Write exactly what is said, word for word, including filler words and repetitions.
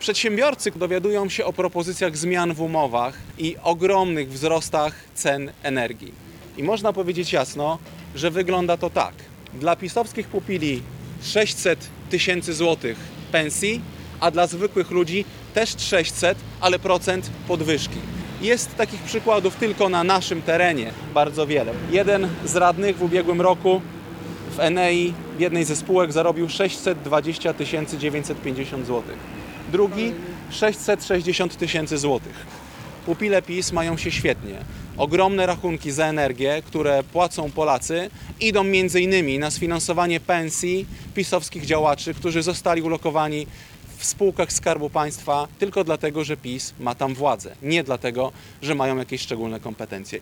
Przedsiębiorcy dowiadują się o propozycjach zmian w umowach i ogromnych wzrostach cen energii. I można powiedzieć jasno, że wygląda to tak. Dla pisowskich pupili sześćset tysięcy złotych pensji, a dla zwykłych ludzi też sześćset, ale procent podwyżki. Jest takich przykładów tylko na naszym terenie bardzo wiele. Jeden z radnych w ubiegłym roku w Enei w jednej ze spółek zarobił sześćset dwadzieścia tysięcy dziewięćset pięćdziesiąt złotych. Drugi sześćset sześćdziesiąt tysięcy złotych. Pupile PiS mają się świetnie. Ogromne rachunki za energię, które płacą Polacy, idą między innymi na sfinansowanie pensji pisowskich działaczy, którzy zostali ulokowani w spółkach Skarbu Państwa tylko dlatego, że PiS ma tam władzę. Nie dlatego, że mają jakieś szczególne kompetencje.